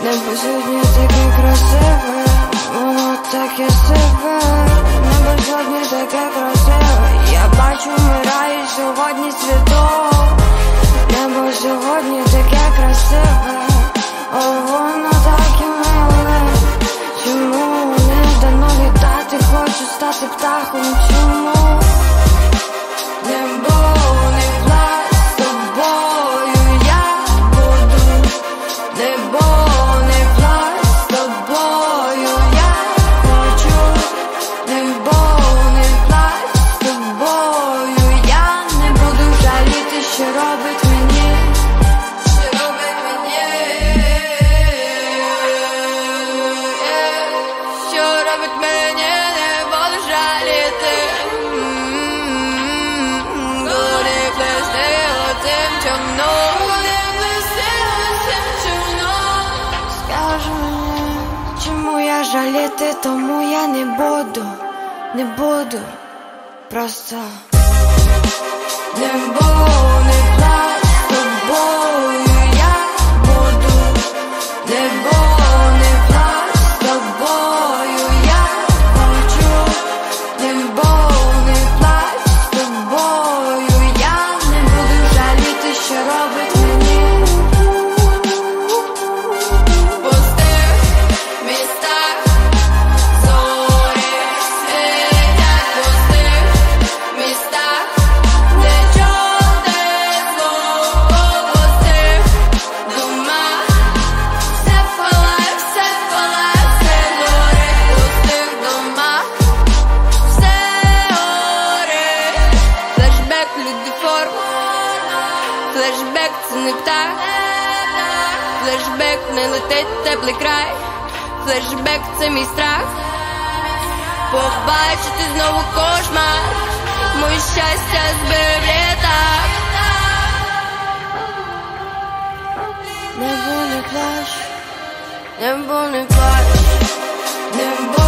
Небо сьогодні таке красиве, воно таке сиве. Небо сьогодні таке красиве, я бачу, вмирає сьогодні світок. Небо сьогодні таке красиве, о, воно таке миле. Чому не дано літати, хочу стати птахом, чому? Небо, не плач, з тобою я буду. Небо, не плач, з тобою я хочу. Небо, не плач, з тобою я не буду жаліти, що робить мені. Що робить мені. Що робить мені, не буду жаліти. Горе плести отим човном. Скажи мені, чому я жаліти, тому я не буду, просто. Небо, не плач, з тобою я буду. Небо, не плач, з тобою я хочу. Небо, не плач, з тобою я не буду жаліти, що робить мені. В пустих містах зорі світять, в пустих містах, де чорне зло, в пустих думах все палає, все горить, в пустих думах все горить. Флешбек, люди форм, флешбек це не птах, флешбек не летить теплий край, флешбек це мій страх. Побачити знову кошмар, моє щастя збив літак. Небо, не плач, небо, не плач, небо.